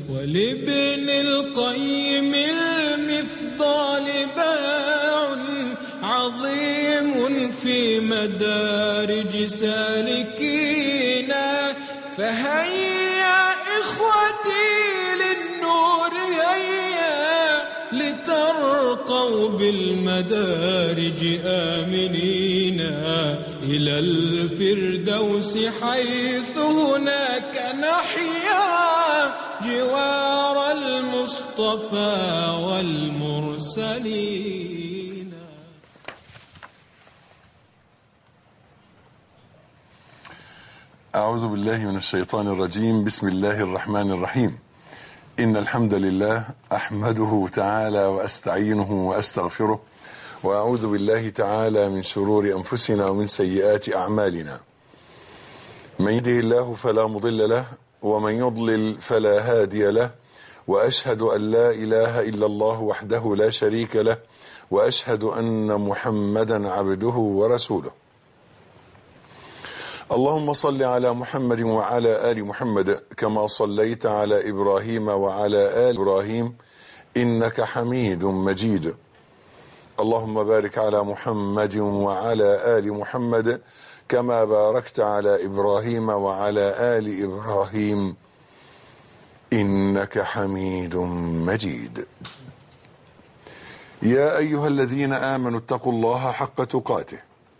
ولابن القيم المفضال باع عظيم في مدارج سالكينا. فهيا إخوتي للنور هيا لترقوا بالمدارج آمنين إلى الفردوس حيث هناك نحيا جوار المصطفى والمرسلين. أعوذ بالله من الشيطان الرجيم. بسم الله الرحمن الرحيم. إن الحمد لله أحمده تعالى وأستعينه وأستغفره، وأعوذ بالله تعالى من شرور أنفسنا ومن سيئات أعمالنا. من يهده الله فلا مضل له، ومن يضلل فلا هادي له، وأشهد أن لا إله إلا الله وحده لا شريك له، وأشهد أن محمدا عبده ورسوله. اللهم صل على محمد وعلى آل محمد كما صليت على إبراهيم وعلى آل إبراهيم إنك حميد مجيد. اللهم بارك على محمد وعلى آل محمد كما باركت على إبراهيم وعلى آل إبراهيم إنك حميد مجيد. يا أيها الذين آمنوا اتقوا الله حق تقاته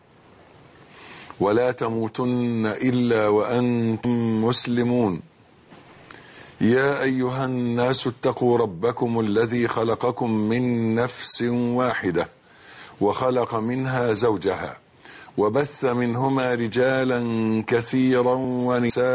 ولا تموتن إلا وأنتم مسلمون. يا أيها الناس اتقوا ربكم الذي خلقكم من نفس واحدة وخلق منها زوجها وبث منهما رجالا كثيرا ونساء،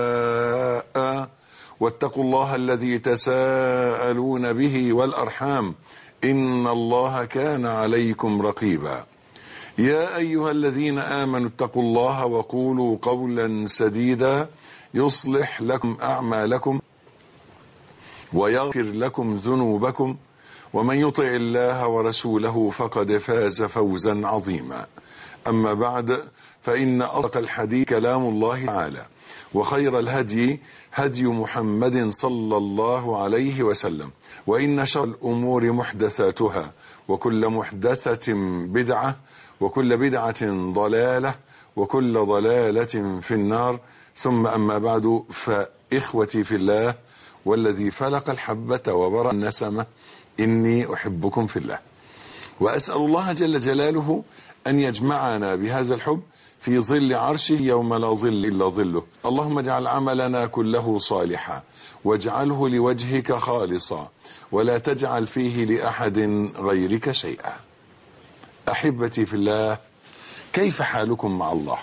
واتقوا الله الذي تساءلون به والأرحام إن الله كان عليكم رقيبا. يا أيها الذين آمنوا اتقوا الله وقولوا قولا سديدا يصلح لكم أعمالكم ويغفر لكم ذنوبكم، ومن يطع الله ورسوله فقد فاز فوزا عظيما. أما بعد، فإن أصدق الحديث كلام الله تعالى، وخير الهدي هدي محمد صلى الله عليه وسلم، وإن شر الأمور محدثاتها، وكل محدثة بدعة، وكل بدعة ضلالة، وكل ضلالة في النار. ثم أما بعد، فإخوتي في الله والذي فلق الحبة وبرأ النسمة، إني أحبكم في الله، وأسأل الله جل جلاله أن يجمعنا بهذا الحب في ظل عرشه يوم لا ظل إلا ظله. اللهم اجعل عملنا كله صالحا، واجعله لوجهك خالصا، ولا تجعل فيه لأحد غيرك شيئا. أحبتي في الله، كيف حالكم مع الله؟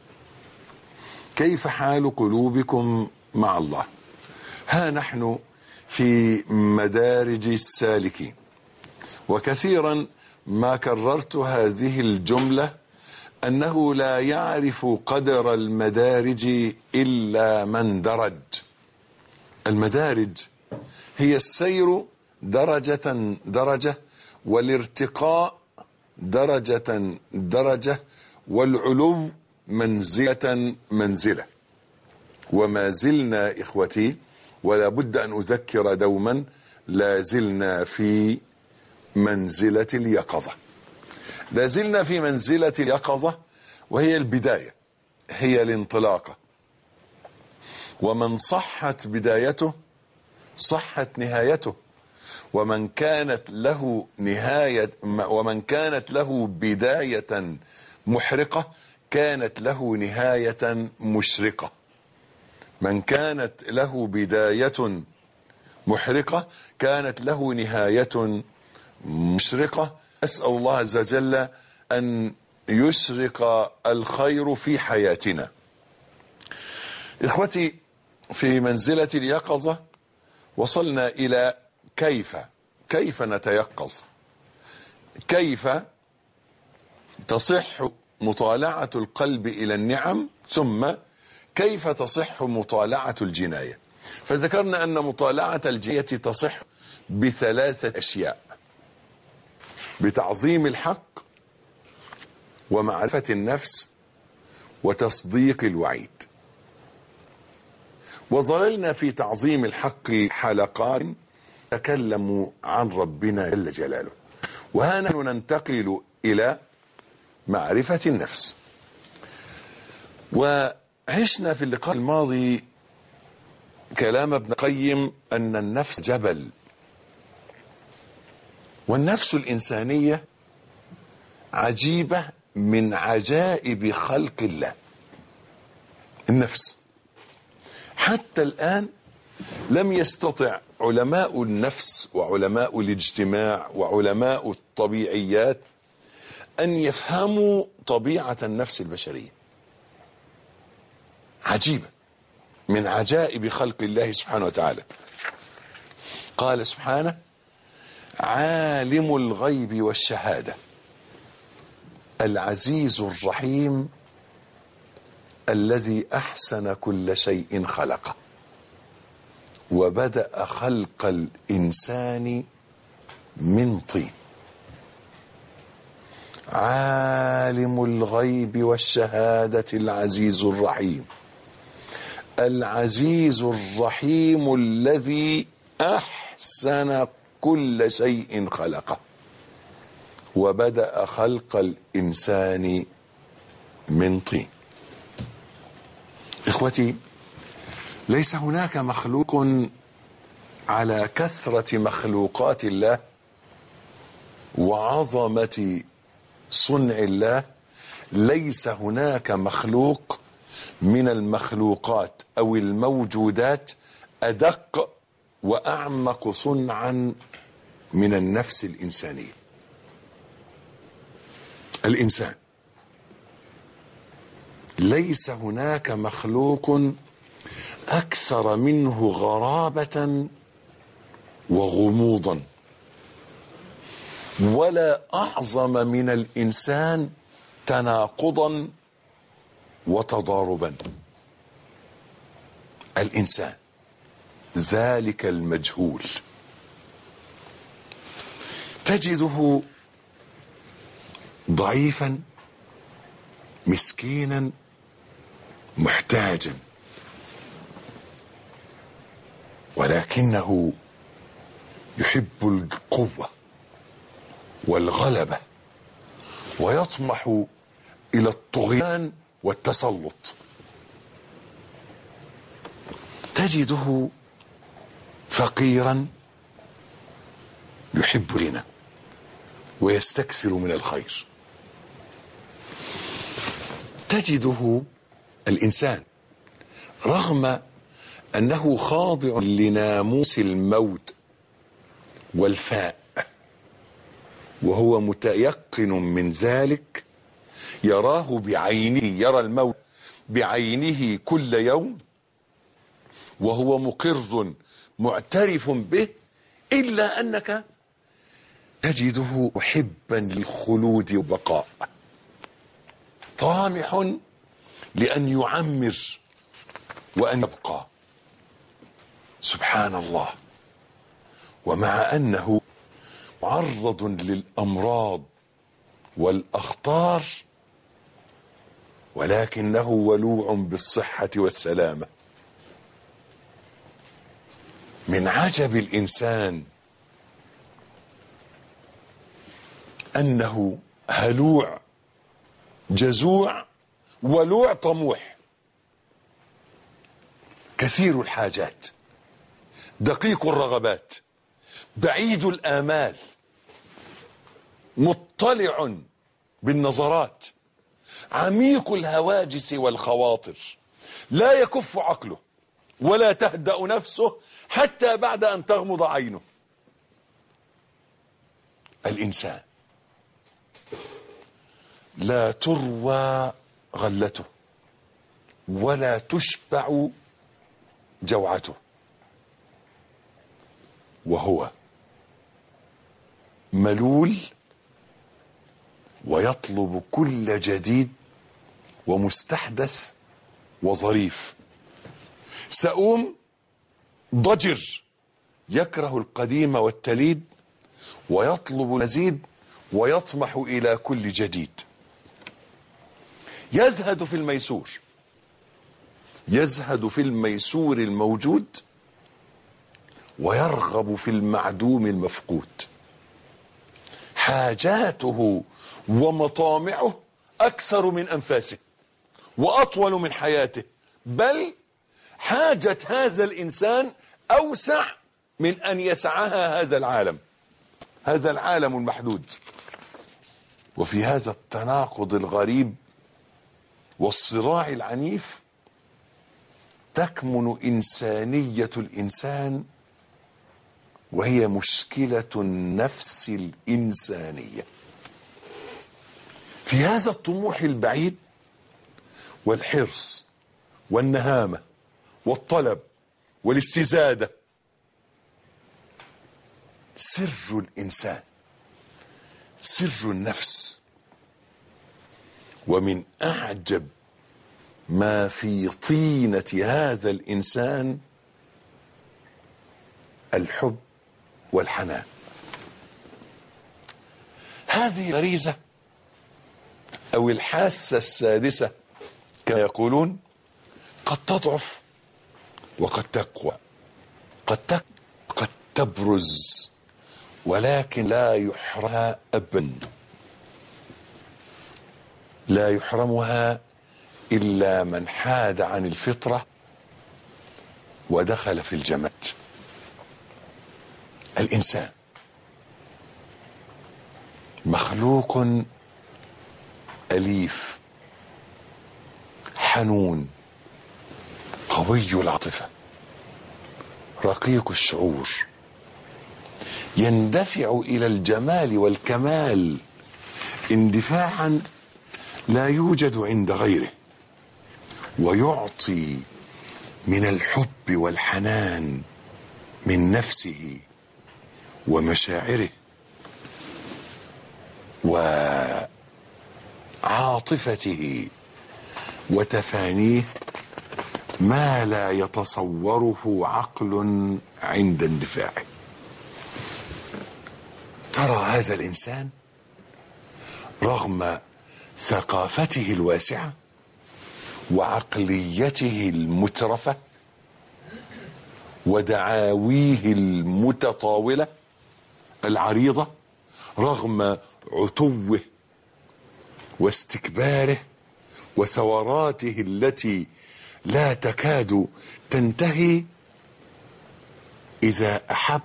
كيف حال قلوبكم مع الله؟ ها نحن في مدارج السالكين، وكثيرا ما كررت هذه الجملة، أنه لا يعرف قدر المدارج إلا من درج. المدارج هي السير درجة درجة، والارتقاء درجة درجة، والعلو منزلة منزلة. وما زلنا إخوتي، ولا بد أن أذكر دوما، لا زلنا في منزلة اليقظة. لا زلنا في منزلة اليقظة، وهي البداية، هي الانطلاقة. ومن صحت بدايته صحت نهايته، ومن كانت له بداية محرقة كانت له نهاية مشرقة. من كانت له بداية محرقة كانت له نهاية مشرقة. أسأل الله عز وجل أن يشرق الخير في حياتنا. إخوتي، في منزلة اليقظة وصلنا إلى كيف نتيقظ، كيف تصح مطالعة القلب إلى النعم، ثم كيف تصح مطالعة الجناية. فذكرنا أن مطالعة الجناية تصح بثلاثة أشياء: بتعظيم الحق، ومعرفة النفس، وتصديق الوعيد. وظللنا في تعظيم الحق حلقات تكلموا عن ربنا جل جلاله. وها نحن ننتقل إلى معرفة النفس. وعشنا في اللقاء الماضي كلام ابن القيم أن النفس جبل، والنفس الإنسانية عجيبة من عجائب خلق الله. النفس حتى الآن لم يستطع علماء النفس وعلماء الاجتماع وعلماء الطبيعيات أن يفهموا طبيعة النفس البشرية. عجيبة من عجائب خلق الله سبحانه وتعالى. قال سبحانه: عالم الغيب والشهادة العزيز الرحيم الذي أحسن كل شيء خلقه وبدأ خلق الإنسان من طين. عالم الغيب والشهادة العزيز الرحيم العزيز الرحيم الذي أحسن كل شيء خلقه وبدأ خلق الإنسان من طين. إخوتي، ليس هناك مخلوق على كثرة مخلوقات الله وعظمة صنع الله، ليس هناك مخلوق من المخلوقات أو الموجودات أدق وأعمق صنعا من النفس الإنسانية. الإنسان ليس هناك مخلوق أكثر منه غرابة وغموضا، ولا أعظم من الإنسان تناقضا وتضاربا. الإنسان ذلك المجهول تجده ضعيفا مسكينا محتاجا، ولكنه يحب القوة والغلبة ويطمح إلى الطغيان والتسلط. تجده فقيرا يحب الغنى ويستكثر من الخير. تجده الإنسان رغم أنه خاضع لناموس الموت والفاء وهو متيقن من ذلك، يراه بعينه، يرى الموت بعينه كل يوم وهو مقر معترف به، إلا أنك تجده محبا للخلود والبقاء، طامح لأن يعمر وأن يبقى. سبحان الله. ومع أنه معرض للأمراض والأخطار ولكنه ولوع بالصحة والسلامة. من عجب الإنسان أنه هلوع جزوع ولوع طموح، كثير الحاجات، دقيق الرغبات، بعيد الآمال، مطلع بالنظرات، عميق الهواجس والخواطر، لا يكف عقله ولا تهدأ نفسه حتى بعد أن تغمض عينه. الإنسان لا تروى غلته ولا تشبع جوعته، وهو ملول ويطلب كل جديد ومستحدث وظريف، سؤوم ضجر يكره القديم والتليد ويطلب المزيد ويطمح إلى كل جديد، يزهد في الميسور يزهد في الميسور الموجود ويرغب في المعدوم المفقود. حاجاته ومطامعه أكثر من أنفاسه وأطول من حياته، بل حاجة هذا الإنسان أوسع من أن يسعها هذا العالم المحدود. وفي هذا التناقض الغريب والصراع العنيف تكمن إنسانية الإنسان، وهي مشكلة النفس الإنسانية. في هذا الطموح البعيد والحرص والنهامة والطلب والاستزادة سر الإنسان، سر النفس. ومن أعجب ما في طينة هذا الإنسان الحب والحنان. هذه الغريزة أو الحاسة السادسة كما يقولون قد تضعف وقد تقوى، قد تبرز، ولكن لا يحرمها أبدا، لا يحرمها إلا من حاد عن الفطرة ودخل في الجماد. الإنسان مخلوق أليف حنون قوي العاطفة رقيق الشعور، يندفع إلى الجمال والكمال اندفاعا لا يوجد عند غيره، ويعطي من الحب والحنان من نفسه ومشاعره وعاطفته وتفانيه ما لا يتصوره عقل عند اندفاعه. ترى هذا الإنسان رغم ثقافته الواسعة وعقليته المترفة ودعاويه المتطاولة العريضة، رغم عتوه واستكباره وثوراته التي لا تكاد تنتهي، إذا أحب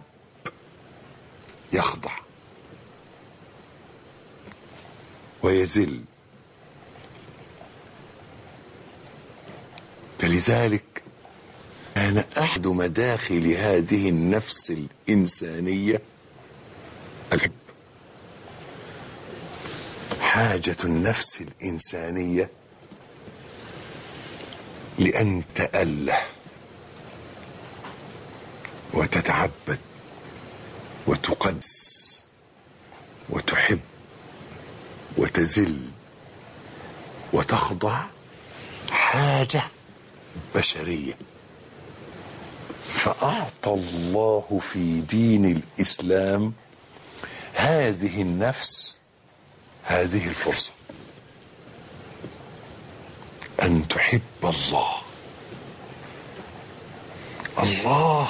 يخضع ويذل. فلذلك كان أحد مداخل هذه النفس الإنسانية الحب. حاجة النفس الإنسانية لأن تأله وتتعبد وتقدس وتحب وتذل وتخضع، حاجة بشرية. فأعطى الله في دين الإسلام هذه النفس هذه الفرصة أن تحب الله. الله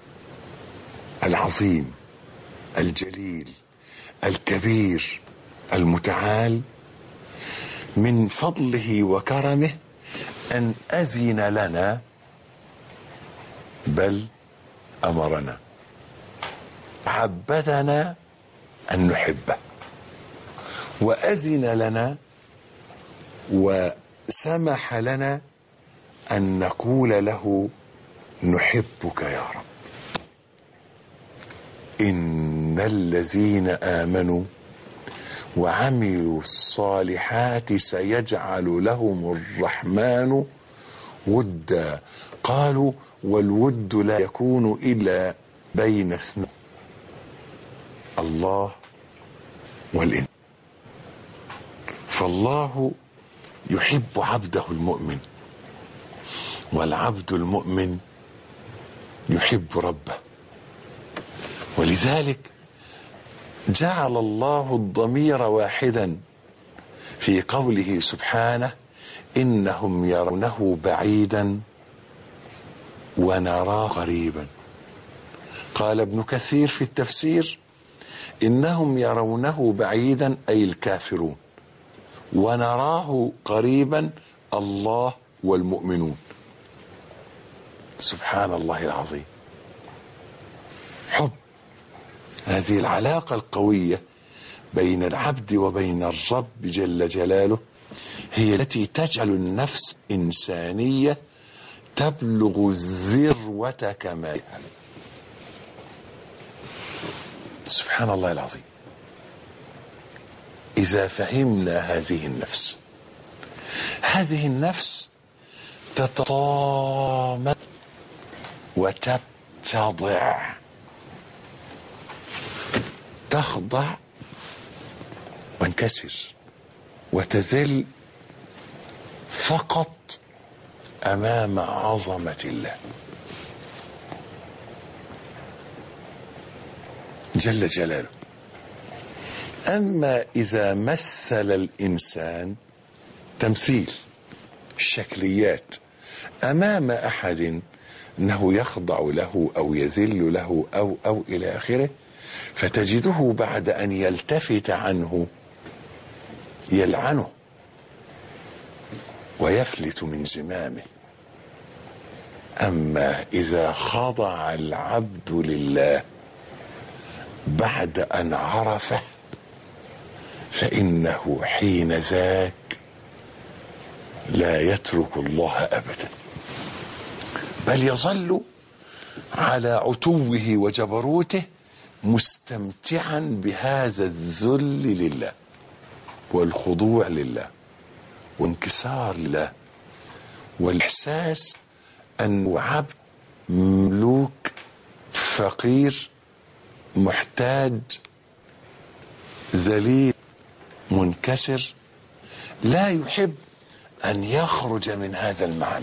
العظيم الجليل الكبير المتعال من فضله وكرمه أن أذن لنا، بل أمرنا، عبدنا أن نحبه، وأذن لنا وسمح لنا أن نقول له نحبك يا رب. إن الذين آمنوا وعملوا الصالحات سيجعل لهم الرحمن ودا. قالوا والود لا يكون إلا بين اثنين، الله والإنسان. فالله يحب عبده المؤمن، والعبد المؤمن يحب ربه. ولذلك جعل الله الضمير واحدا في قوله سبحانه إنهم يرونه بعيدا ونراه قريبا. قال ابن كثير في التفسير: إنهم يرونه بعيدا أي الكافرون، ونراه قريبا الله والمؤمنون. سبحان الله العظيم. حب، هذه العلاقة القوية بين العبد وبين الرب جل جلاله هي التي تجعل النفس إنسانية تبلغ ذروة كمالها. سبحان الله العظيم. إذا فهمنا هذه النفس تتطامن وتتضع، تخضع وتنكسر وتذل فقط أمام عظمة الله جل جلاله. أما إذا مثل الإنسان تمثيل الشكليات أمام أحد أنه يخضع له أو يذل له أو إلى آخره، فتجده بعد أن يلتفت عنه يلعنه ويفلت من زمامه. أما إذا خضع العبد لله بعد أن عرفه فإنه حين ذاك لا يترك الله أبدا، بل يظل على عتوه وجبروته مستمتعا بهذا الذل لله والخضوع لله وانكسار لله، والإحساس أنه عبد مملوك فقير محتاج ذليل منكسر، لا يحب أن يخرج من هذا المعنى،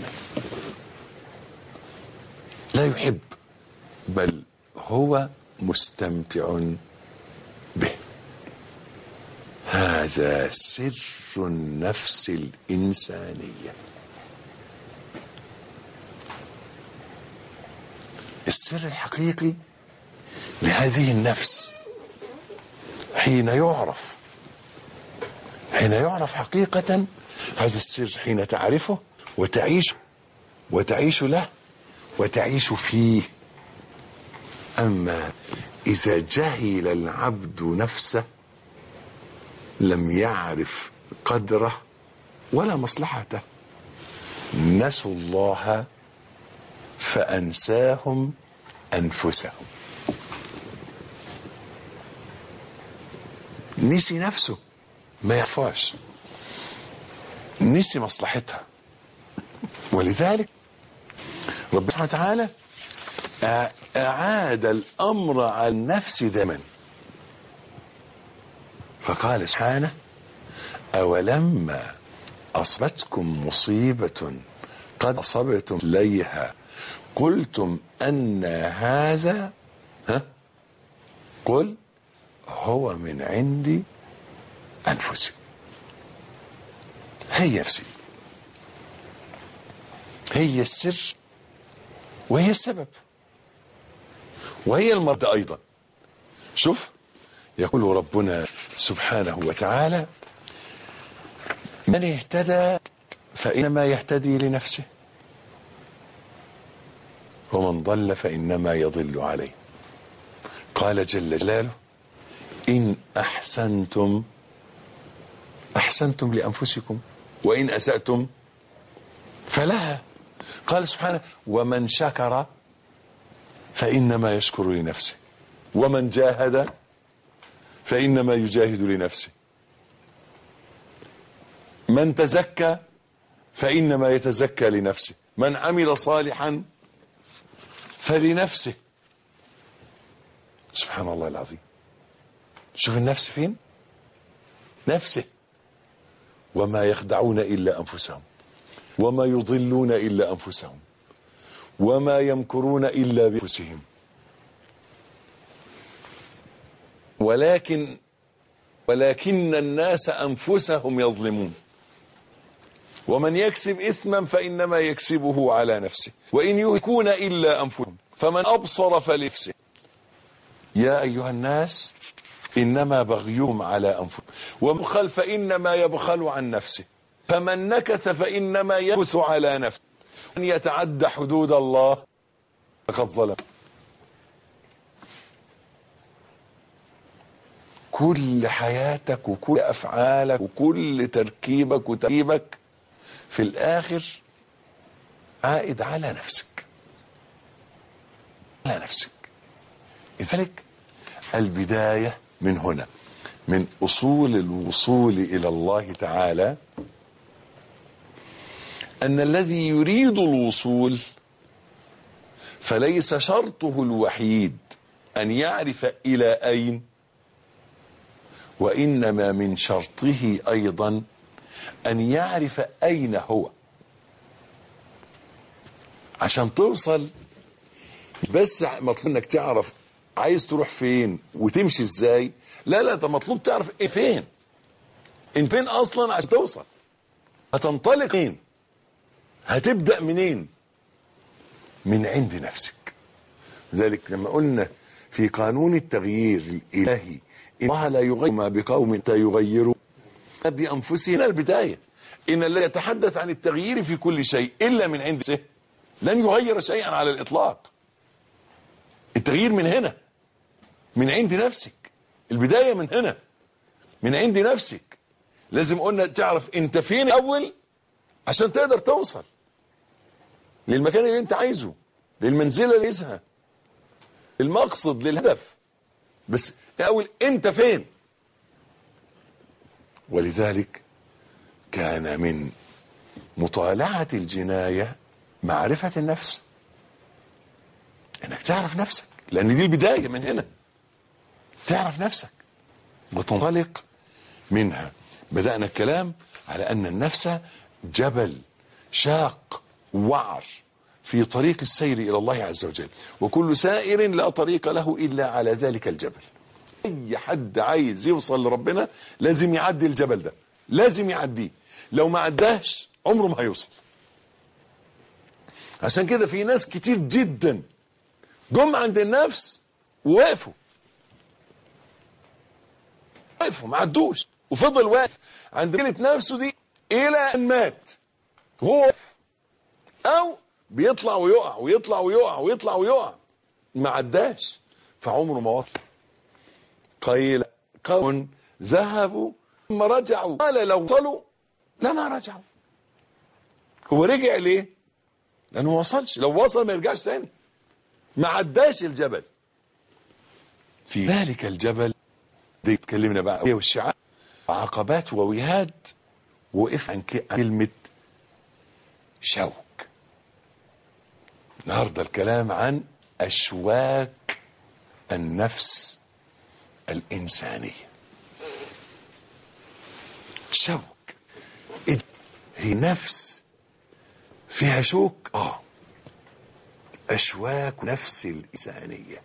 لا يحب، بل هو مستمتع به. هذا سر النفس الإنسانية. السر الحقيقي لهذه النفس حين يعرف حقيقة هذا السر، حين تعرفه وتعيش له وتعيش فيه. أما إذا جهل العبد نفسه لم يعرف قدره ولا مصلحته. نسوا الله فأنساهم أنفسهم. نسي نفسه، ما يعرفهاش، نسي مصلحتها. ولذلك ربنا سبحانه وتعالى أعاد الأمر على النفس دائما، فقال سبحانه: أولما أصبتكم مصيبة قد أصبتم إليها قلتم أن هذا قل هو من عند أنفسكم. هي نفسي، هي السر وهي السبب وهي المرض أيضا. شوف يقول ربنا سبحانه وتعالى: من اهتدى فإنما يهتدي لنفسه ومن ضل فإنما يضل عليه. قال جل جلاله: إن أحسنتم أحسنتم لأنفسكم وإن أسأتم فلها. قال سبحانه: ومن شكر فإنما يشكر لنفسه ومن جاهد فإنما يجاهد لنفسه، من تزكى فإنما يتزكى لنفسه، من عمل صالحا فلنفسه. سبحان الله العظيم. شوف النفس فين؟ نفسه. وما يخدعون إلا أنفسهم وما يضلون إلا أنفسهم وما يمكرون إلا بأنفسهم ولكن الناس أنفسهم يظلمون. ومن يكسب إثما فإنما يكسبه على نفسه وإن يهلكون إلا أنفسهم فمن أبصر فلنفسه. يا أيها الناس إنما بغيهم على أنفسهم ومن بخل فإنما يبخل عن نفسه فمن نكث فإنما ينكث على نفسه من يتعدى حدود الله فقد ظلم. كل حياتك وكل أفعالك وكل تركيبك وتركيبك في الآخر عائد على نفسك، على نفسك. لذلك البداية من هنا، من أصول الوصول إلى الله تعالى، أن الذي يريد الوصول فليس شرطه الوحيد أن يعرف إلى أين، وإنما من شرطه أيضا أن يعرف أين هو. عشان توصل بس مطلوب انك تعرف عايز تروح فين وتمشي ازاي، لا ده مطلوب تعرف ايه فين، انت فين اصلا عشان توصل، هتنطلق فين، هتبدأ منين؟ من عند نفسك. ذلك لما قلنا في قانون التغيير الإلهي إن الله لا يغير ما بقوم حتى يغيروا بأنفسهم. البداية إن الذي يتحدث عن التغيير في كل شيء إلا من عند نفسه لن يغير شيئا على الإطلاق. التغيير من هنا، من عند نفسك. البداية من هنا، من عند نفسك. لازم قلنا تعرف انت فين الأول عشان تقدر توصل للمكان اللي انت عايزه، للمنزلة اللي عايزها، للمقصد، للهدف. بس الأول انت فين. ولذلك كان من مطالعة الجناية معرفة النفس، انك تعرف نفسك، لان دي البداية من هنا. تعرف نفسك وتنطلق منها. بدأنا الكلام على ان النفس جبل شاق وعر في طريق السير الى الله عز وجل، وكل سائر لا طريق له الا على ذلك الجبل. اي حد عايز يوصل لربنا لازم يعدي الجبل ده، لازم يعديه. لو ما عداش عمره ما هيوصل. عشان كده في ناس كتير جدا جم عند النفس ووقفوا ما عدوش، وفضل واقف عند مشكلة نفسه دي الى ان مات. هو واقف، او بيطلع ويقع ويطلع ويقع ويطلع ويقع، ما عداش فعمره ما وصل. قيل قوم ذهبوا ثم رجعوا قال لو وصلوا لما رجعوا. هو رجع ليه؟ لانه ما وصلش. لو وصل ما يرجعش تاني، ما عداش الجبل. في ذلك الجبل دي اتكلمنا بقى والشعاب عقبات ووهاد، وقف عن كلمة شوك. النهارده الكلام عن أشواك النفس الإنسانية. شوك هي نفس فيها شوك. أشواك نفس الإنسانية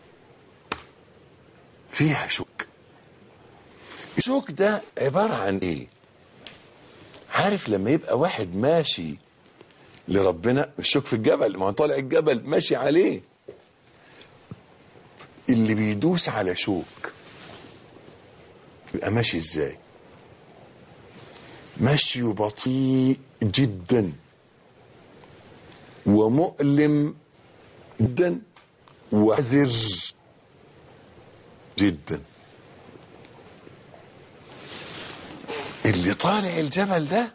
فيها شوك. الشوك ده عبارة عن ايه؟ عارف لما يبقى واحد ماشي لربنا، الشوك في الجبل، ما هو طالع الجبل ماشي عليه، اللي بيدوس على شوك يبقى ماشي ازاي؟ ماشي بطيء جدا ومؤلم جدا وعذر جدا. اللي طالع الجبل ده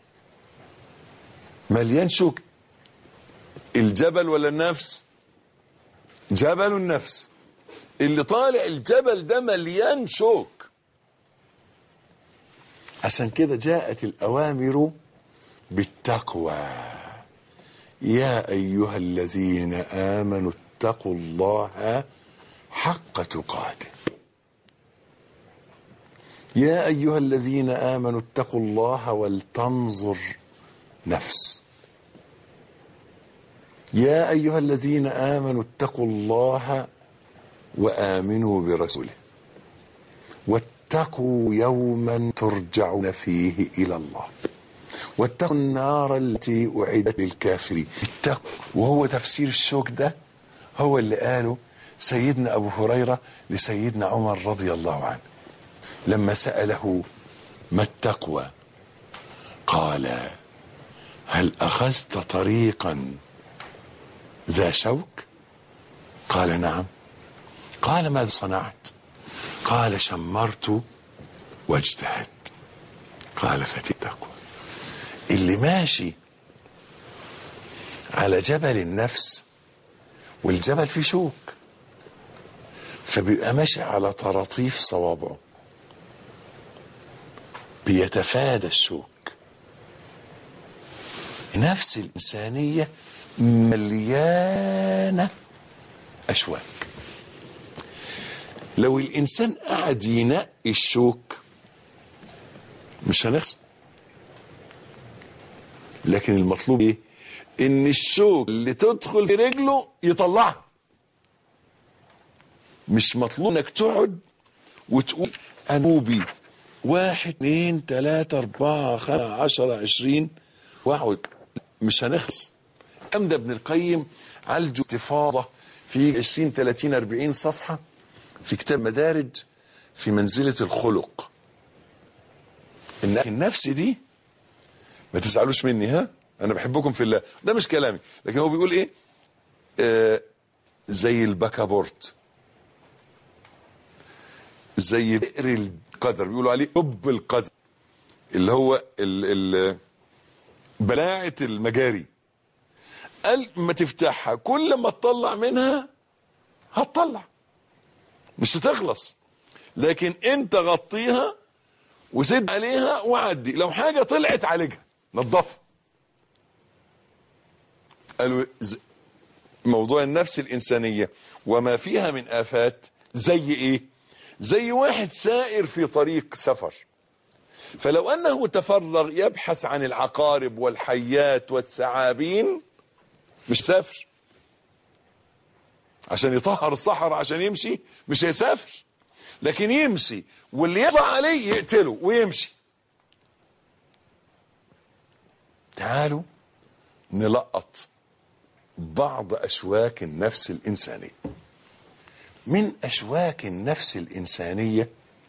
مليان شوك. الجبل ولا النفس؟ جبل النفس. اللي طالع الجبل ده مليان شوك. عشان كده جاءت الأوامر بالتقوى. يا أيها الذين آمنوا اتقوا الله حق تقاته. يا أيها الذين آمنوا اتقوا الله ولتنظر نفس. يا أيها الذين آمنوا اتقوا الله وآمنوا برسوله واتقوا يوما ترجعون فيه إلى الله. واتقوا النار التي أعدت للكافرين. وهو تفسير الشوك ده هو اللي قاله سيدنا أبو هريرة لسيدنا عمر رضي الله عنه لما سأله ما التقوى؟ قال هل أخذت طريقا ذا شوك؟ قال نعم. قال ماذا صنعت؟ قال شمرت واجتهدت. قال فتلك التقوى. اللي ماشي على جبل النفس، والجبل فيه شوك، فبيبقى ماشي على طراطيف صوابعه بيتفادى الشوك. نفس الإنسانية مليانة أشواك. لو الإنسان قاعد ينقي الشوك مش هنخسر، لكن المطلوب ايه؟ ان الشوك اللي تدخل في رجله يطلعها. مش مطلوب انك تقعد وتقول انوبي 1 2 3 4 5 10 20 واقعد، مش هنخلص. أمدى ابن القيم عالجه استفاضة في 20 30 40 صفحة في كتاب مدارج في منزلة الخلق. إن النفس دي ما تزعلوش مني، ها، أنا بحبكم في الله، ده مش كلامي، لكن هو بيقول إيه؟ زي البكابورت، زي بئر القدر، بيقولوا عليه حب القدر، اللي هو بلاعة المجاري. قال ما تفتحها، كل ما تطلع منها هتطلع، مش هتخلص، لكن انت غطيها وسد عليها وعدي، لو حاجة طلعت عالجها نظفها. قالوا موضوع النفس الإنسانية وما فيها من آفات زي ايه؟ زي واحد سائر في طريق سفر، فلو أنه تفرغ يبحث عن العقارب والحيات والثعابين مش سافر. عشان يطهر الصحراء عشان يمشي مش هيسافر، لكن يمشي واللي يطلع عليه يقتله ويمشي. تعالوا نلقط بعض أشواك النفس الإنسانية. من أشواك النفس الإنسانية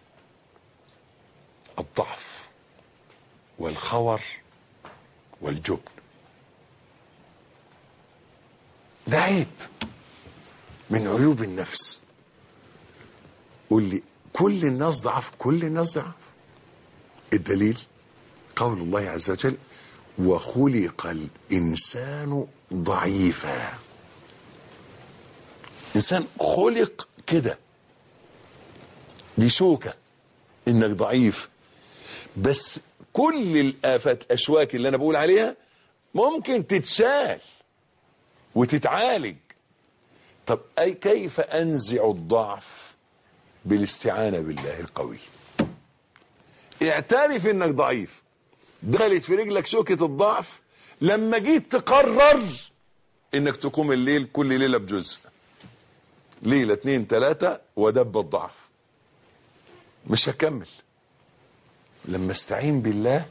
الضعف والخور والجبن. ده عيب من عيوب النفس. قول لي كل الناس ضعف؟ كل الناس ضعف. الدليل قول الله عز وجل وخلق الإنسان ضعيفا. إنسان خلق كده، دي شوكة إنك ضعيف. بس كل الآفات الأشواك اللي أنا بقول عليها ممكن تتشال وتتعالج. طب أي كيف أنزع الضعف؟ بالاستعانة بالله القوي. اعترف إنك ضعيف، دخلت في رجلك شوكة الضعف، لما جيت تقرر إنك تقوم الليل كل ليلة بجزء، ليلة 2 3 ودب الضعف، مش هكمل. لما استعين بالله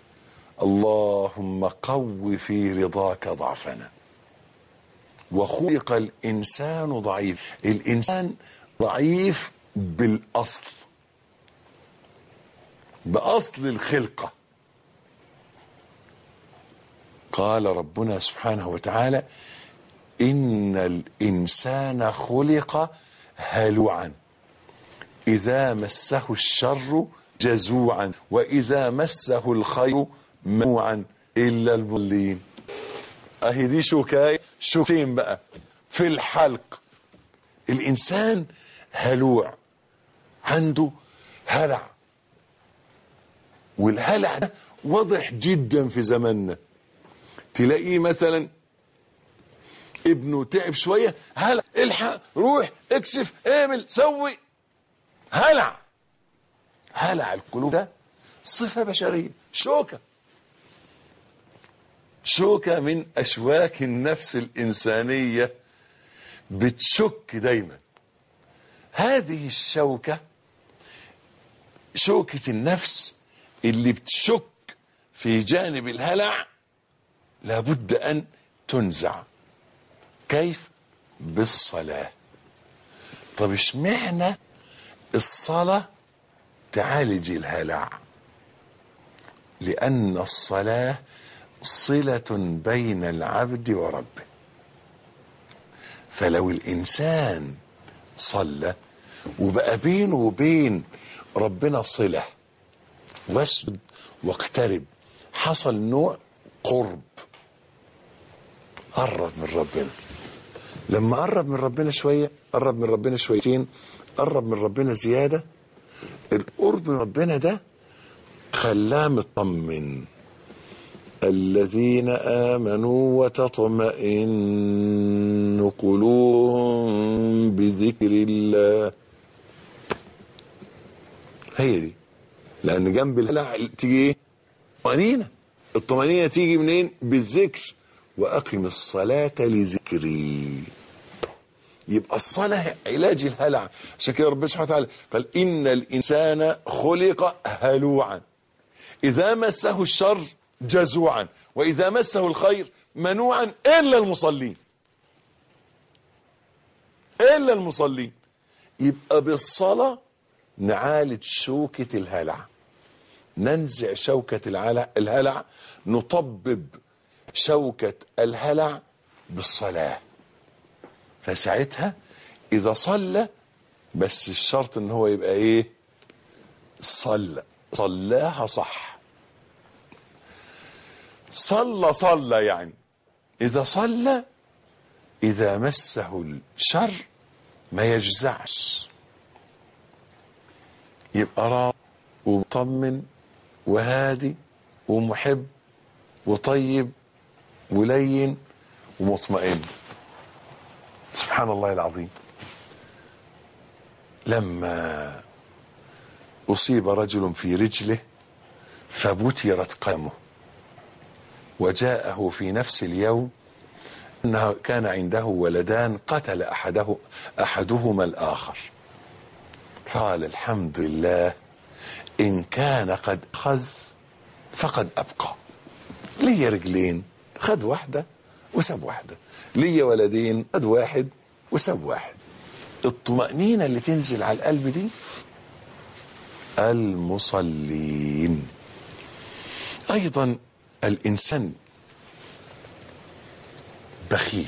اللهم قو في رضاك ضعفنا. وخلق الإنسان ضعيف. الإنسان ضعيف بالأصل، بأصل الخلقة. قال ربنا سبحانه وتعالى إن الإنسان خلق هلوعا إذا مسه الشر جزوعا وإذا مسه الخير منوعا إلا المضلين. أهي دي شوكتين بقى في الحلق. الإنسان هلوع، عنده هلع، والهلع ده واضح جدا في زماننا. تلاقيه مثلا ابنه تعب شوية، هلع، الحق، روح، اكسف، اعمل، سوي. هلع. هلع القلوب ده صفة بشرية، شوكة من أشواك النفس الإنسانية بتشك دايما. هذه الشوكة شوكة النفس اللي بتشك في جانب الهلع لابد أن تنزع. كيف؟ بالصلاة. طب اشمعنى الصلاة تعالج الهلع؟ لأن الصلاة صلة بين العبد وربه. فلو الإنسان صلى وبقى بينه وبين ربنا صلة، واسجد واقترب، حصل نوع قرب، قرب من ربنا. لما قرب من ربنا شوية، قرب من ربنا شويتين، قرب من ربنا زيادة، القرب من ربنا ده خلاه مطمن. الذين آمنوا وتطمئن قلوبهم بذكر الله. هي دي. لأن جنب الهلع تيجي ايه؟ طمأنينة. الطمأنينة تيجي منين؟ بالذكر. وأقم الصلاة لذكري. يبقى الصلاة علاج الهلع. عشان كده ربنا سبحانه وتعالى قال إن الإنسان خلق هلوعا إذا مسه الشر جزوعا وإذا مسه الخير منوعا إلا المصلين. إلا المصلين. يبقى بالصلاة نعالج شوكة الهلع، ننزع شوكة الهلع، نطبب شوكة الهلع بالصلاة. فساعتها إذا صلى، بس الشرط إن هو يبقى إيه؟ صلاها صح. صلى يعني إذا صلى، إذا مسه الشر ما يجزعش، يبقى راضي ومطمن وهادي ومحب وطيب ولين ومطمئن. سبحان الله العظيم. لما أصيب رجل في رجله فبترت قدمه، وجاءه في نفس اليوم أنه كان عنده ولدان قتل أحدهما الآخر، قال الحمد لله إن كان قد أخذ فقد أبقى. لي رجلين خد واحدة وساب واحدة، لي ولدين خد واحد وساب واحد. الطمأنينة اللي تنزل على القلب دي المصلين. أيضا الإنسان بخيل،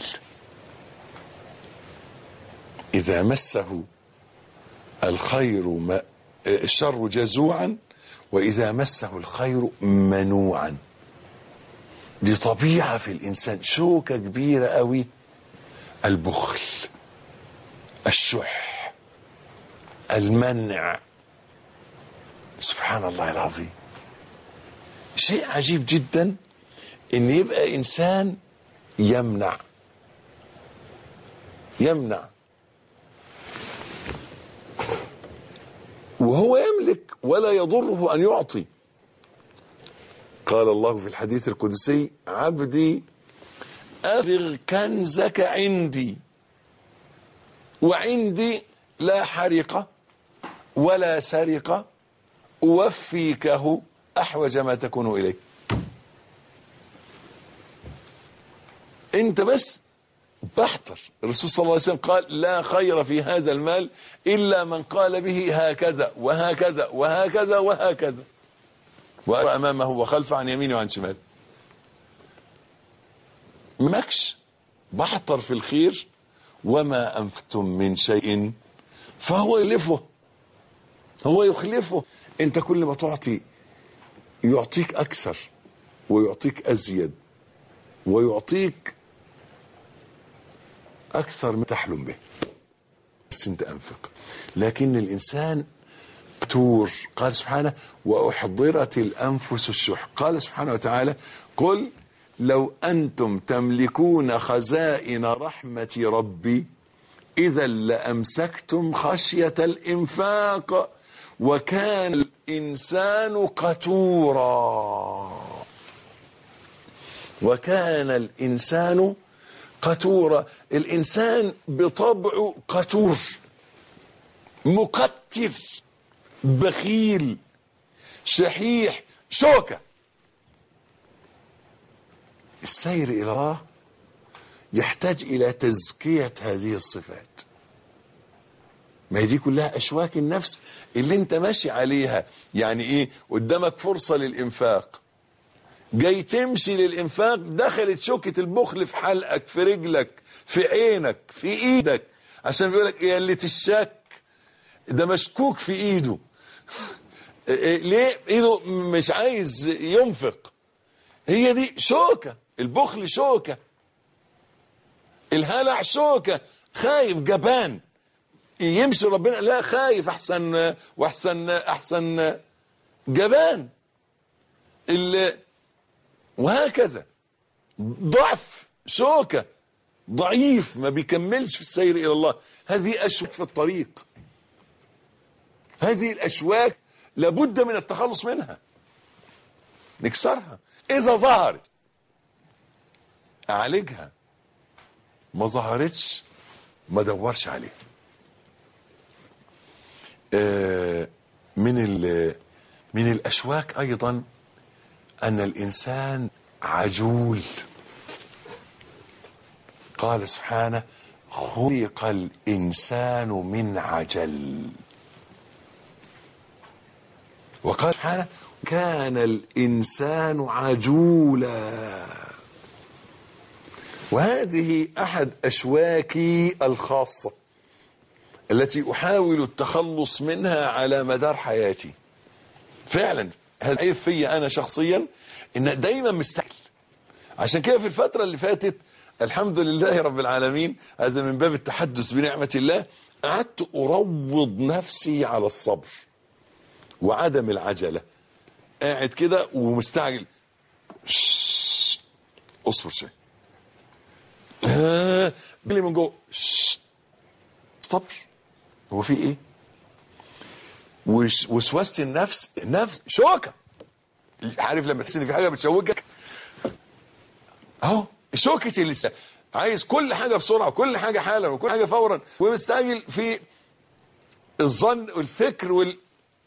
إذا مسه الشر جزوعا وإذا مسه الخير منوعا. دي طبيعة في الإنسان، شوكة كبيرة قوي. البخل، الشح، المنع. سبحان الله العظيم. شيء عجيب جدا ان يبقى انسان يمنع وهو يملك ولا يضره ان يعطي. قال الله في الحديث القدسي: عبدي أفرغ كنزك عندي، وعندي لا حرقة ولا سرقة أوفيكه أحوج ما تكون إليه. أنت بس بحتر. الرسول صلى الله عليه وسلم قال: لا خير في هذا المال إلا من قال به هكذا وهكذا وهكذا وهكذا، وأمامه وخلفه عن يمينه وعن شماله. مكش بحتر في الخير. وما أنفقتم من شيء فهو يخلفه، هو يخلفه. أنت كل ما تعطي يعطيك أكثر ويعطيك أزيد ويعطيك أكثر ما تحلم به، بس أنت أنفق. لكن الإنسان تور. قال سبحانه: وأحضرت الأنفس الشح. قال سبحانه وتعالى: قل لو أنتم تملكون خزائن رحمة ربي إذا لأمسكتم خشية الإنفاق وكان الإنسان قتورا. وكان الإنسان قتورا. الإنسان بطبعه قتور، مقتر، بخيل، شحيح، شوكة. السير إلى الله يحتاج إلى تزكية هذه الصفات. ما هي دي كلها أشواك النفس اللي انت ماشي عليها. يعني ايه؟ قدامك فرصة للإنفاق، جاي تمشي للإنفاق، دخلت شوكة البخل في حلقك، في رجلك، في عينك، في ايدك، عشان بيقولك يا اللي تشك ده مشكوك في ايده. ليه ايده مش عايز ينفق؟ هي دي شوكة. البخل شوكة، الهلع شوكة، خايف جبان يمشي ربنا، لا خايف احسن احسن جبان. وهكذا ضعف شوكة، ضعيف ما بيكملش في السير الى الله. هذه اشواك في الطريق، هذه الاشواك لابد من التخلص منها، نكسرها. اذا ظهرت اعالجها، ما ظهرتش ما دورش عليها. من الاشواك ايضا ان الانسان عجول. قال سبحانه خلق الانسان من عجل، وقال سبحانه كان الانسان عجولا. وهذه احد اشواكي الخاصة التي احاول التخلص منها على مدار حياتي. فعلا هذا عيب فيا انا شخصيا، ان دايما مستعجل. عشان كده في الفترة اللي فاتت الحمد لله رب العالمين، هذا من باب التحدث بنعمة الله، قعدت اروض نفسي على الصبر وعدم العجلة. قاعد كده ومستعجل، اصبر شوي، بلي من جوه، صبر. هو في ايه؟ وسوسة النفس شوكة. عارف لما تحس ان في حاجة بتشوكك؟ اهو شوكة اللسان، عايز كل حاجة بسرعة وكل حاجة حالا وكل حاجة فورا، ومستعجل في الظن والفكر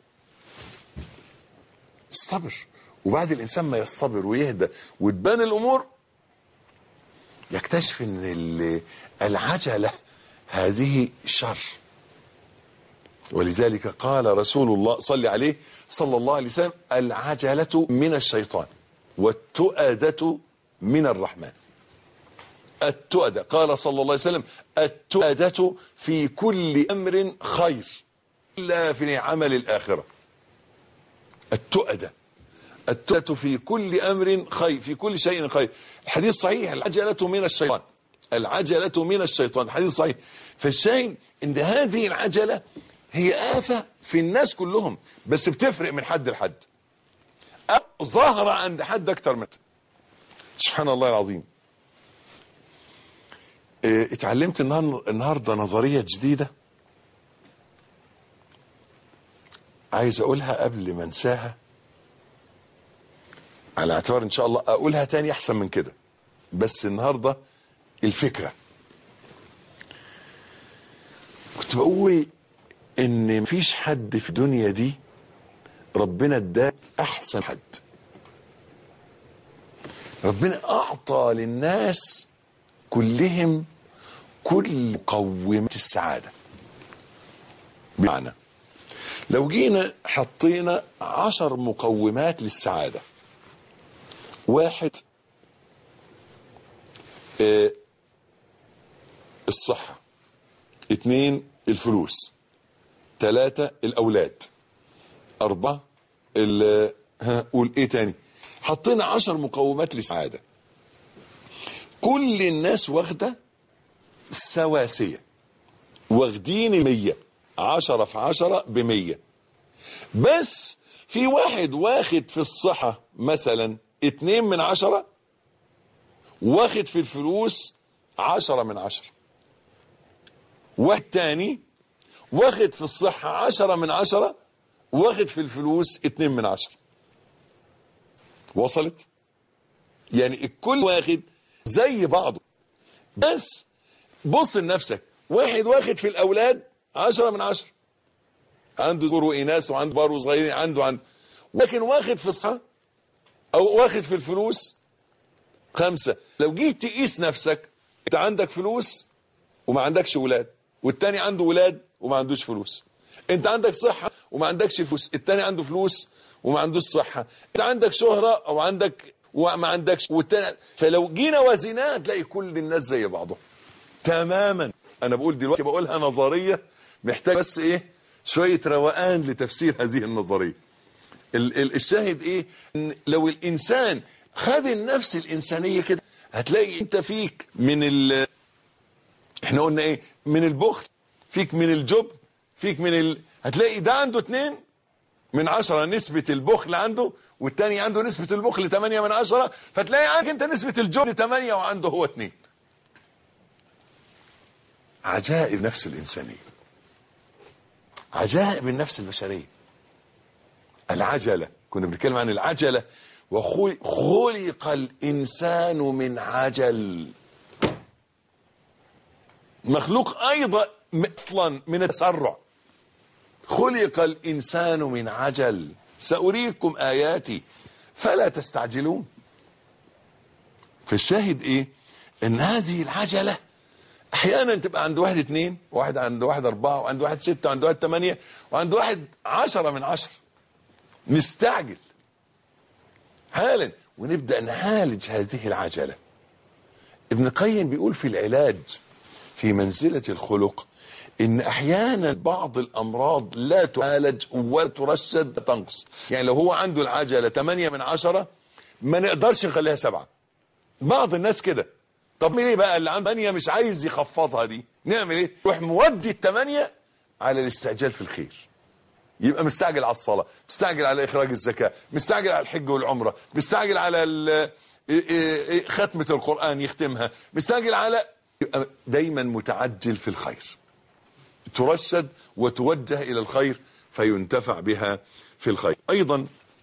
استبر. وبعد الانسان ما يصطبر ويهدى وتبان الامور، يكتشف ان العجلة هذه شر. ولذلك قال رسول الله صلى عليه صلى الله عليه وسلم العجلة من الشيطان والتؤدة من الرحمن. التؤدة قال صلى الله عليه وسلم التؤدة في كل أمر خير إلا في عمل الآخرة. التؤدة في كل أمر خير، في كل شيء خير. الحديث صحيح، العجلة من الشيطان، العجلة من الشيطان، حديث صحيح. فالشاهد ان هذه العجلة هي آفة في الناس كلهم، بس بتفرق من حد لحد، أو ظاهرة عند حد أكتر منها. سبحان الله العظيم. اتعلمت النهاردة نظرية جديدة عايز أقولها قبل ما انساها، على اعتبار إن شاء الله أقولها تاني أحسن من كده. بس النهاردة الفكرة، كنت بقول إن مفيش حد في الدنيا دي ربنا اداه أحسن حد. ربنا أعطى للناس كلهم كل مقومات السعادة. بمعنى لو جينا حطينا 10 مقومات للسعادة: 1 الصحة، 2 الفلوس، 3 الأولاد، 4 قول ايه تاني، حطينا 10 مقومات للسعادة. كل الناس واخدة سواسية، واخدين 100، 10 في 10 ب100. بس في واحد واخد في الصحة مثلا 2 من 10، واخد في الفلوس 10 من 10. واحد تاني واخد في الصحة 10 من 10، واخد في الفلوس 2 من 10. وصلت؟ يعني الكل واخد زي بعضه، بس بص لنفسك، واحد واخد في الأولاد 10 من 10، عنده ذكور وإناث وعنده كبار وصغيرين، عنده، لكن واخد في الصحة أو واخد في الفلوس 5. لو جيت تقيس نفسك، انت عندك فلوس وما عندكش ولاد، والتاني عنده ولاد وما عندوش فلوس. انت عندك صحة وما عندكش فلوس، التاني عنده فلوس وما عندوش صحة. انت عندك شهرة او عندك وما عندكش، والتاني. فلو جينا وزناه تلاقي كل الناس زي بعضهم تماما. انا بقول دلوقتي بقولها نظرية، محتاج بس ايه شوية روقان لتفسير هذه النظرية. الشاهد ايه؟ إن لو الانسان خد النفس الانسانية كده، هتلاقي انت فيك من احنا قلنا ايه؟ من البخل، فيك من الجبن، فيك هتلاقي ده عنده 2/10 نسبة البخل عنده، والتاني عنده نسبة البخل 8/10، فتلاقي عندك انت نسبة الجبن 8 وعنده هو 2. عجائب نفس الإنسانية، عجائب النفس البشرية. العجلة، كنا بنتكلم عن العجلة، وخلق الإنسان من عجل. مخلوق أيضا اصلا من التسرع. خلق الإنسان من عجل سأريكم آياتي فلا تستعجلون. فالشاهد إيه؟ إن هذه العجلة أحيانا تبقى عند واحد 2، واحد عند واحد 4، وعند واحد 6، وعند واحد 8، وعند واحد 10/10. نستعجل حالا ونبدأ نعالج هذه العجلة. ابن القيم بيقول في العلاج في منزلة الخلق إن أحيانا بعض الأمراض لا تعالج ولا ترشد، تنقص. يعني لو هو عنده العجلة 8/10، ما نقدرش نخليها 7. بعض الناس كده. طب ليه بقى اللي عنده 8 مش عايز يخفضها دي؟ نعمل ايه؟ روح مودي 8 على الاستعجال في الخير. يبقى مستعجل على الصلاة، مستعجل على إخراج الزكاة، مستعجل على الحج والعمرة، مستعجل على ختمة القرآن يختمها، مستعجل على، يبقى دايما متعجل في الخير. ترشد وتوجه إلى الخير فينتفع بها في الخير. أيضا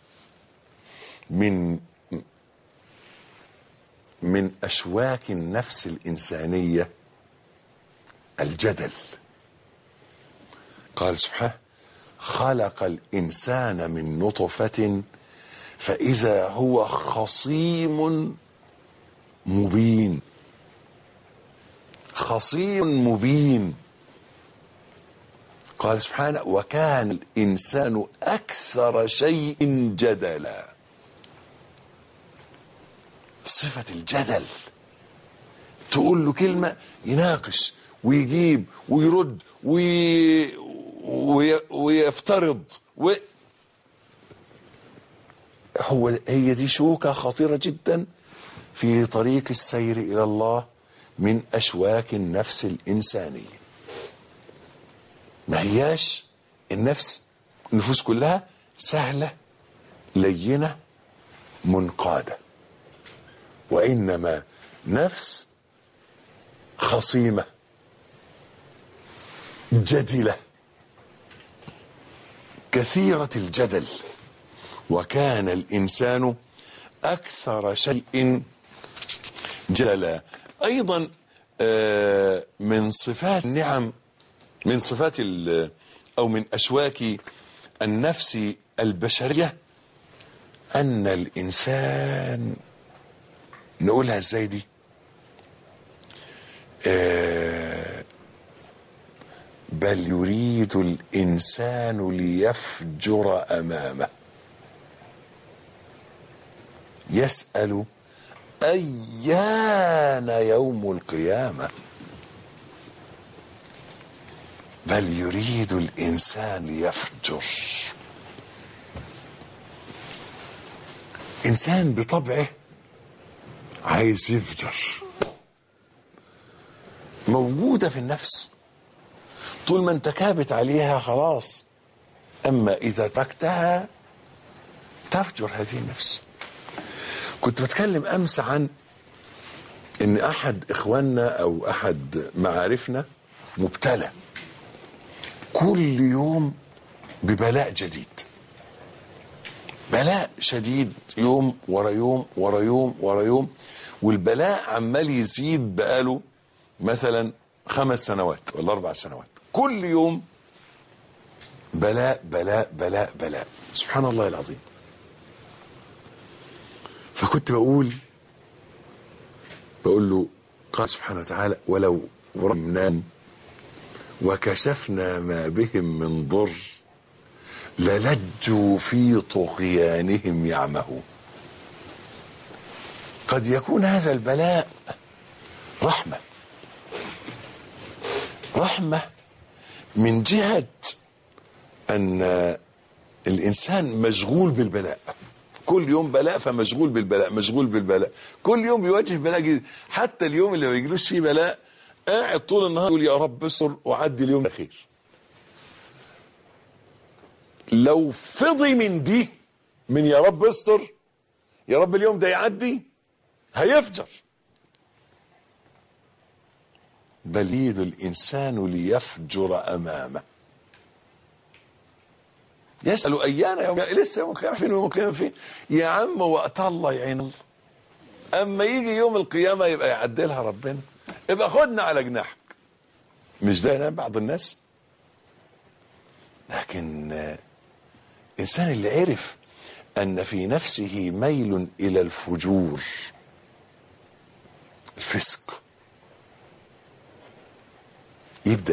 من أشواك النفس الإنسانية الجدل. قال سبحانه: خلق الإنسان من نطفة فإذا هو خصيم مبين. خصيم مبين. قال سبحانه: وكان الإنسان أكثر شيء جدلا. صفة الجدل، تقول له كلمة يناقش ويجيب ويرد ويفترض هي دي شوكة خطيرة جدا في طريق السير إلى الله، من أشواك النفس الإنسانية. ما هياش النفوس كلها سهلة لينة منقادة، وإنما نفس خصيمة جدلة كثيرة الجدل. وكان الإنسان أكثر شيء جدلا. أيضا من صفات النعم، من صفات أو من أشواك النفس البشرية، أن الإنسان، نقولها ازاي دي؟ بل يريد الإنسان ليفجر أمامه، يسأل أيان يوم القيامة. بل يريد الإنسان ليفجر. إنسان بطبعه عايز يفجر، موجودة في النفس. طول ما انت كابت عليها خلاص، أما إذا تركتها تفجر هذه النفس. كنت بتكلم أمس عن إن أحد إخواننا أو أحد معارفنا مبتلى كل يوم ببلاء جديد، بلاء شديد، يوم ورا يوم ورا يوم ورا يوم، والبلاء عمال يزيد بقاله مثلا 5 سنوات ولا 4 سنوات، كل يوم بلاء بلاء بلاء بلاء. سبحان الله العظيم. فكنت بقول بقول له قال سبحانه وتعالى ولو رحمناهم وكشفنا ما بهم من ضر للجوا في طغيانهم يعمهون. قد يكون هذا البلاء رحمة من جهة أن الإنسان مشغول بالبلاء، كل يوم بلاء فمشغول بالبلاء، كل يوم بيواجه بلاء جديد. حتى اليوم اللي ما يجيلوش فيه بلاء قاعد طول النهار يقول يا رب استر وعدي اليوم الأخير. لو فضي من دي، من يا رب استر، يا رب اليوم ده يعدي، هيفجر. بل يريد الإنسان ليفجر أمامه. يسأل أيان يوم، لسه يوم القيامة فين؟ يوم القيامة فين؟ يا عم وقت الله يعين الله. أما يجي يوم القيامة يبقى يعدلها ربنا، يبقى خدنا على جناحك. مش ده ينام بعض الناس؟ لكن الإنسان اللي عرف أن في نفسه ميل إلى الفجور، الفسق، يبدأ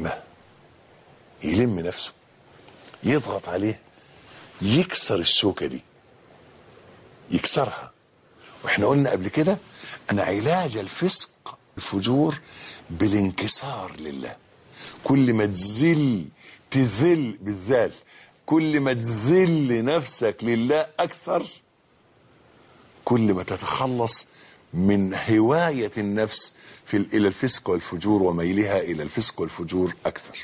يلم نفسه، يضغط عليه، يكسر الشوكة دي، يكسرها. واحنا قلنا قبل كده أن علاج الفسق الفجور بالانكسار لله. كل ما تذل بالذال، كل ما تذل نفسك لله أكثر، كل ما تتخلص من هواية النفس إلى الفسق والفجور وميلها إلى الفسق والفجور أكثر.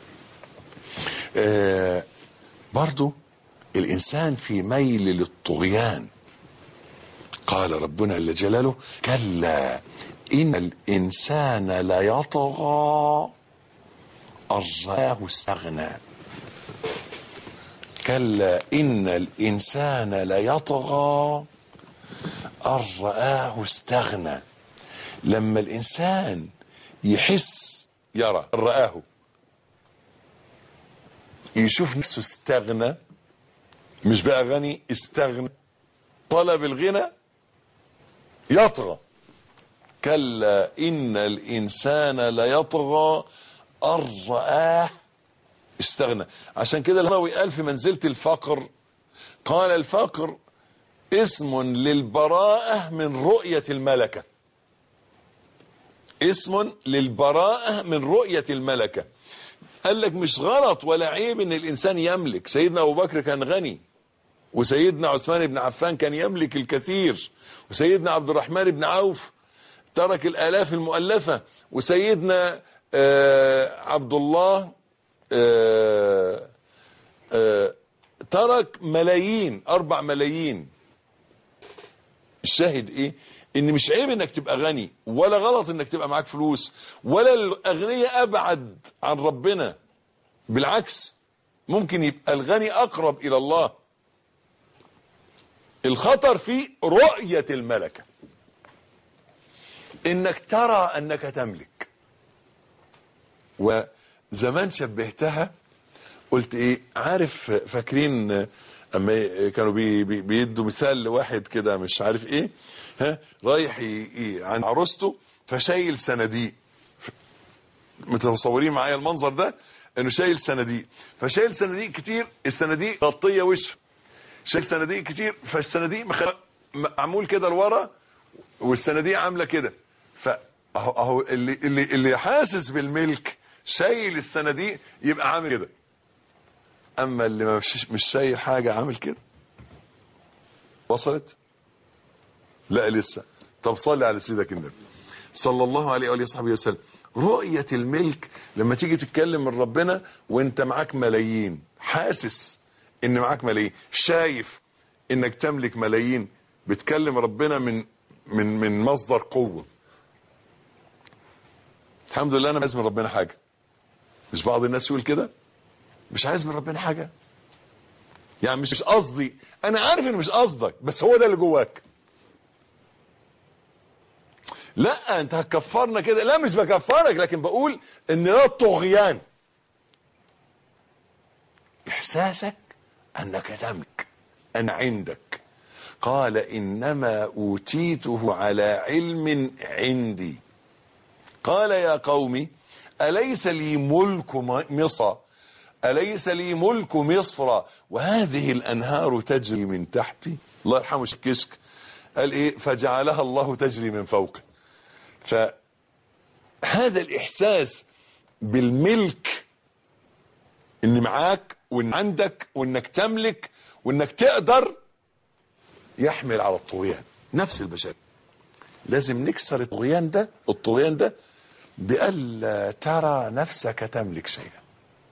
برضو الإنسان في ميل للطغيان. قال ربنا جل جلاله كلا إن الإنسان ليطغى أن رآه استغنى. كلا إن الإنسان ليطغى أن رآه استغنى. لما الإنسان يحس، يرى، رآه، يشوف نفسه استغنى، مش بقى غني، استغنى، طلب الغنى، يطغى. كلا إن الإنسان ليطغى أن رآه استغنى. عشان كده الهروي قال في منزلة الفقر، قال الفقر اسم للبراءة من رؤية الملكة. اسم للبراءة من رؤية الملكة. قال لك مش غلط ولا عيب ان الانسان يملك. سيدنا ابو بكر كان غني، وسيدنا عثمان بن عفان كان يملك الكثير، وسيدنا عبد الرحمن بن عوف ترك الآلاف المؤلفة، وسيدنا عبد الله ترك ملايين، 4 ملايين. الشاهد ايه؟ ان مش عيب انك تبقى غني، ولا غلط انك تبقى معاك فلوس، ولا الاغنياء ابعد عن ربنا. بالعكس، ممكن يبقى الغني اقرب الى الله. الخطر في رؤية الملكة، انك ترى انك تملك. وزمان شبهتها، قلت ايه؟ عارف، فاكرين اما كانوا بيدوا مثال لواحد كده مش عارف ايه، رايح عند عروسته فشايل صناديق. متصورين معايا المنظر ده؟ انه شايل صناديق، فشايل صناديق كتير، الصناديق غطيه وشه، شايل صناديق كتير، فالصناديق معمول كده لورا، والصناديق عامله كده. فاهو اللي حاسس بالملك شايل الصناديق يبقى عامل كده، اما اللي مش شايل حاجه عامل كده. وصلت؟ لا لسه. طب صلي على سيدك النبي صلى الله عليه وآله وصحبه وسلم. رؤية الملك، لما تيجي تتكلم من ربنا وانت معاك ملايين، حاسس ان معاك ملايين، شايف انك تملك ملايين، بتكلم ربنا من مصدر قوة. الحمد لله انا عايز من ربنا حاجة. مش بعض الناس يقول كده؟ مش عايز من ربنا حاجة، يعني مش قصدي، انا عارف ان مش قصدك، بس هو ده اللي جواك. لا انت هتكفرنا كده. لا مش بكفرك، لكن بقول ان ده الطغيان. احساسك انك تملك، ان عندك. قال إنما أوتيته على علم عندي. قال يا قوم أليس لي ملك مصر أليس لي ملك مصر وهذه الأنهار تجري من تحتي. الله يرحمه الكشك قال إيه؟ فجعلها الله تجري من فوقه. فهذا الإحساس بالملك، إن معاك وإن عندك وإنك تملك وإنك تقدر، يحمل على الطغيان. نفس البشر لازم نكسر الطغيان ده بألا ترى نفسك تملك شيئا.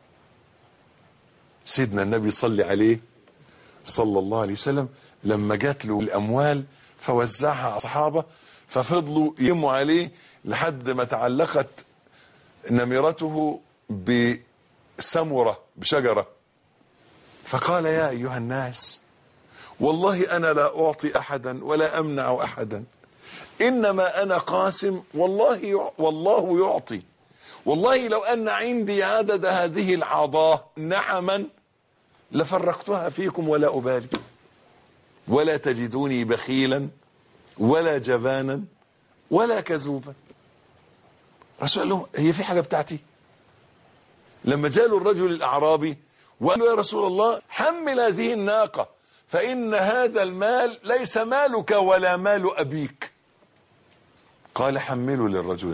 سيدنا النبي صلى عليه صلى الله عليه وسلم لما جات له الأموال فوزعها على الصحابة، ففضلوا يموا عليه لحد ما تعلقت نمرته بسمرة بشجرة، فقال يا أيها الناس والله أنا لا أعطي أحدا ولا أمنع أحدا، إنما أنا قاسم والله يعطي. والله لو أن عندي عدد هذه العضاه نعما لفرقتها فيكم ولا أبالي، ولا تجدوني بخيلا ولا جبانا ولا كذوبا. الرسول قال لهم هي في حاجة بتاعتي؟ لما جاء الرجل الأعرابي وقال له يا رسول الله حمل هذه الناقة فإن هذا المال ليس مالك ولا مال أبيك، قال حمله للرجل.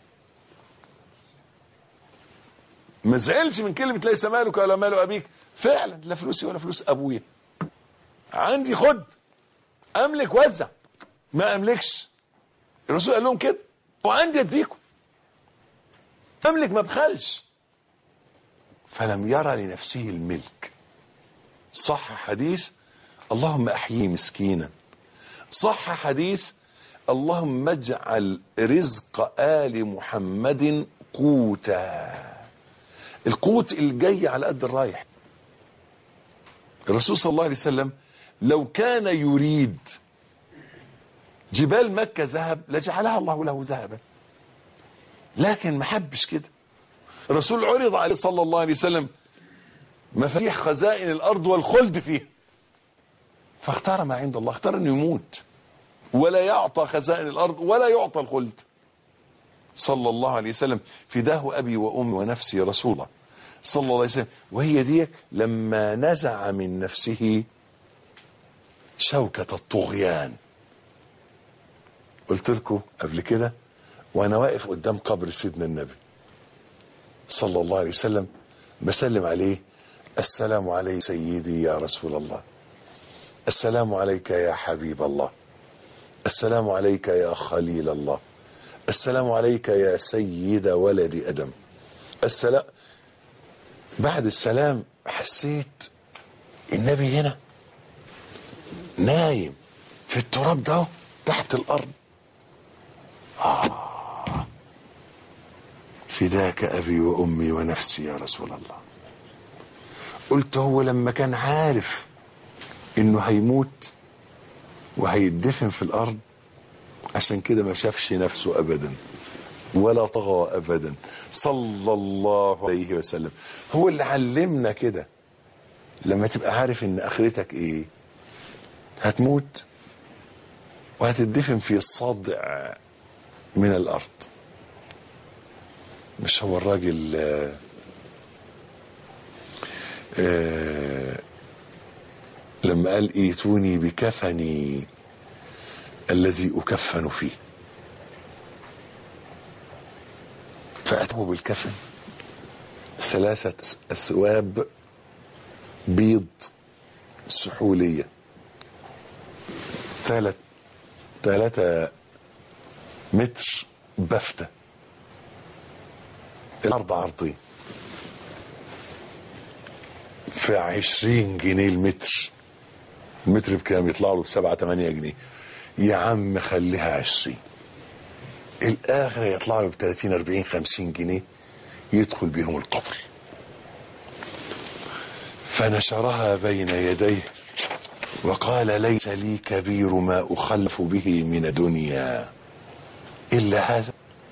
ما زعلش من كلمة ليس مالك ولا مال أبيك، فعلا لا فلوسي ولا فلوس أبويا، عندي خد، أملك وزع، ما أملكش. الرسول قال لهم كده، وعندي أديكم، أملك ما بخلش. فلم يرى لنفسه الملك. صح حديث اللهم أحيي مسكينا، صح حديث اللهم اجعل رزق آل محمد قوتا. القوت اللي جاي على قد الرايح. الرسول صلى الله عليه وسلم لو كان يريد جبال مكة ذهب لجعلها الله له ذهبا، لكن ما حبش كده. الرسول عرض عليه صلى الله عليه وسلم مفاتيح خزائن الأرض والخلد فيها، فاختار ما عند الله، اختار انه يموت ولا يعطى خزائن الأرض ولا يعطى الخلد صلى الله عليه وسلم. فداه أبي وأمي ونفسي رسول الله صلى الله عليه وسلم. وهي دي لما نزع من نفسه شوكة الطغيان. قلت لكم قبل كده وانا واقف قدام قبر سيدنا النبي صلى الله عليه وسلم بسلم عليه، السلام عليك سيدي يا رسول الله، السلام عليك يا حبيب الله، السلام عليك يا خليل الله، السلام عليك يا سيد ولد أدم. السلام. بعد السلام حسيت النبي هنا نايم في التراب ده تحت الأرض. فداك أبي وأمي ونفسي يا رسول الله. قلت هو لما كان عارف إنه هيموت وهيدفن في الأرض عشان كده ما شافش نفسه أبدا ولا طغى أبدا صلى الله عليه وسلم. هو اللي علمنا كده، لما تبقى عارف إن آخرتك إيه، هتموت وهتدفن في صدع من الأرض. مش هو الراجل لما قال ايتوني بكفني الذي أكفن فيه، فأتوا بالكفن 3 أثواب بيض سحولية، 3 متر بفتة، الأرض عرضين، في 20 جنيه المتر. المتر بكام؟ يطلع له 7-8 جنيه. يا عم خليها 20، الآخر يطلع له ب30 40 50 جنيه يدخل بهم القبر. فنشرها بين يديه وقال ليس لي كبير ما أخلف به من دنيا إلا هذا.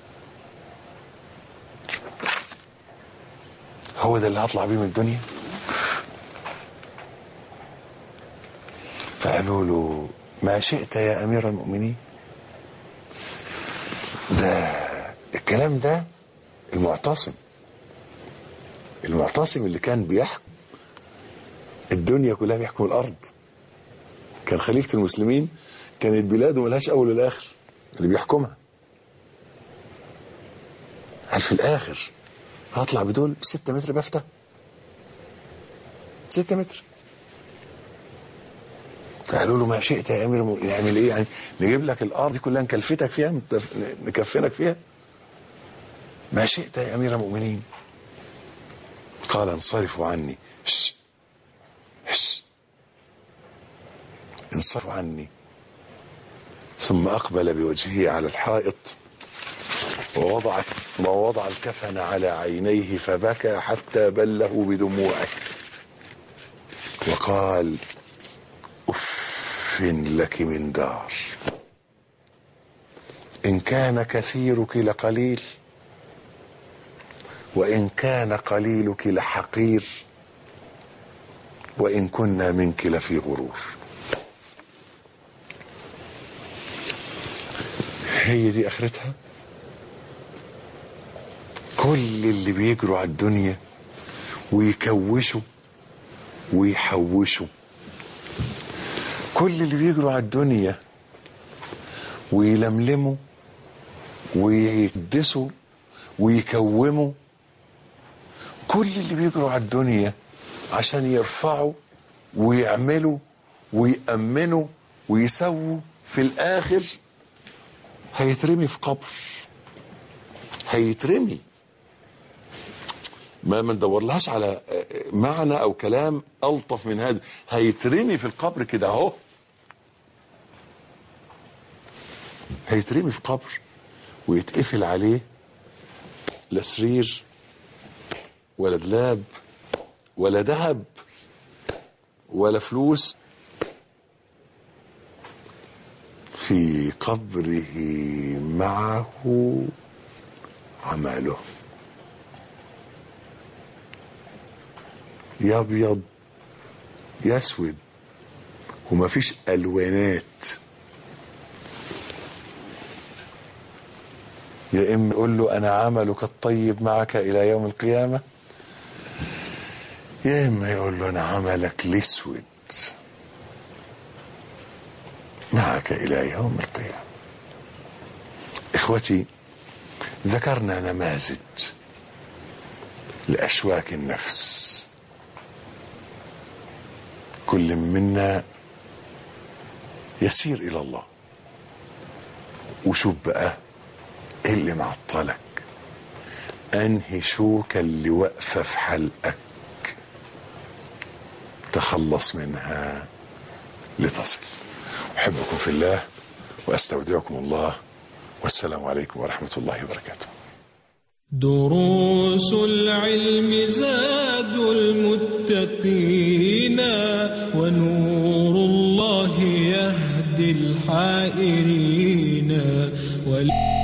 هو ده اللي هطلع بيه من الدنيا؟ فقالوا له ما شئت يا أمير المؤمنين. ده الكلام ده المعتصم اللي كان بيحكم الدنيا كلها، بيحكم الأرض، كان خليفة المسلمين، كانت بلاده ملهاش أول ولا آخر، اللي بيحكمها. هل في الآخر هطلع بدول 6 متر بفتة؟ 6 متر. فقالوا له ما شئت يا أمير المؤمنين، نعمل إيه يعني؟ نجيب لك الأرض دي كلها نكلفتك فيها، نكفنك فيها؟ ما شئت يا أمير المؤمنين. قال انصرفوا عني. انصرفوا عني. ثم أقبل بوجهه على الحائط ووضع الكفن على عينيه فبكى حتى بله بدموعه وقال أف لك من دار، إن كان كثيرك لقليل وإن كان قليلك لحقير وإن كنا منك لفي غرور. هي دي آخرتها. كل اللي بيجروا على الدنيا ويكوشوا ويحوشوا، كل اللي بيجروا على الدنيا ويلملموا ويقدسوا ويكوموا، كل اللي بيجروا على الدنيا عشان يرفعوا ويعملوا ويأمنوا ويسووا، في الآخر هيترمي في قبر. هيترمي، ما ندور لهاش على معنى او كلام الطف من هذا. هيترمي في القبر كده اهو، هيترمي في قبر ويتقفل عليه، لا سرير ولا دلاب ولا ذهب ولا فلوس. في قبره معه عمله، يا ابيض يا اسود، وما فيش الوانات. يا اما يقول له انا عملك الطيب معك الى يوم القيامه، يا اما يقول له انا عملك الاسود معك الى يوم القيامه. اخوتي، ذكرنا نماذج لاشواك النفس، كل منا يسير الى الله. وشوف بقى ايه اللي معطلك، انهي شوكة اللي واقفة في حلقك، تخلص منها لتصل. احبكم في الله واستودعكم الله، والسلام عليكم ورحمة الله وبركاته. دروس العلم زاد المتقين، ونور الله يهدي الحائرين.